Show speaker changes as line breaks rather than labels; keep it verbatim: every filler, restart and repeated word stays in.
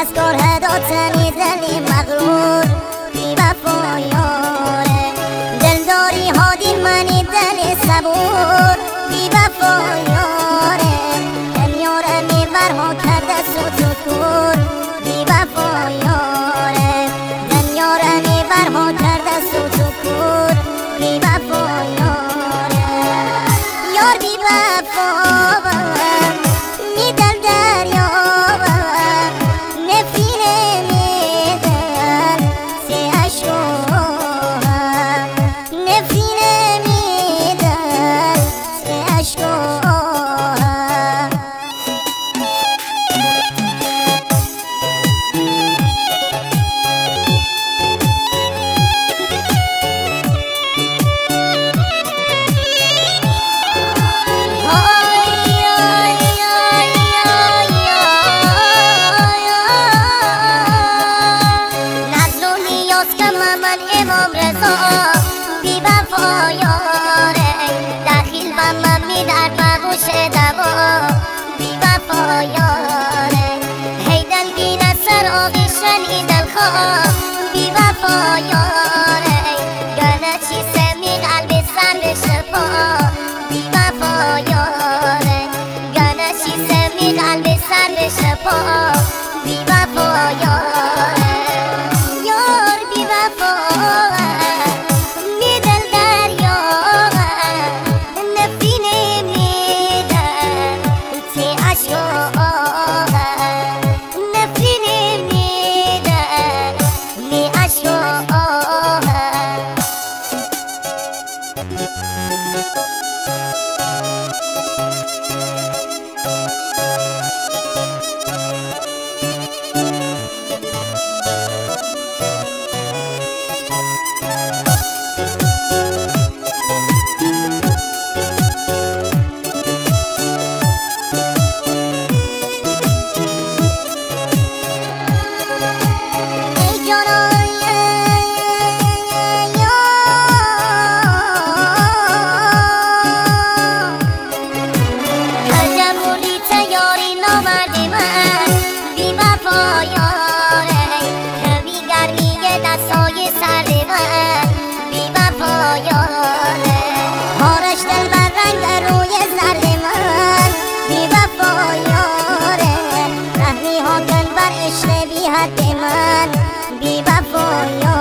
از گره داتنی دلی مغرور بی وفا یاره دلداری هادی منی دلی صبور بی وفا یاره دل یاره میبر ها کرده سوت کور بی وفا یاره دل یاره میبر ها کرده سوت کور بی وفا یاره یار بی وفا امام رضا بی وفا یاره دخیل و من می در مغوش دوا بی وفا یاره هی دلگیر از سر آقی شنیدن خواه بی وفا یاره گنه چی سمی قلب سر بشه پا بی وفا یاره گنه چی سمی قلب سر بشه پا بی وفا یاره یار بی وفا بی وفا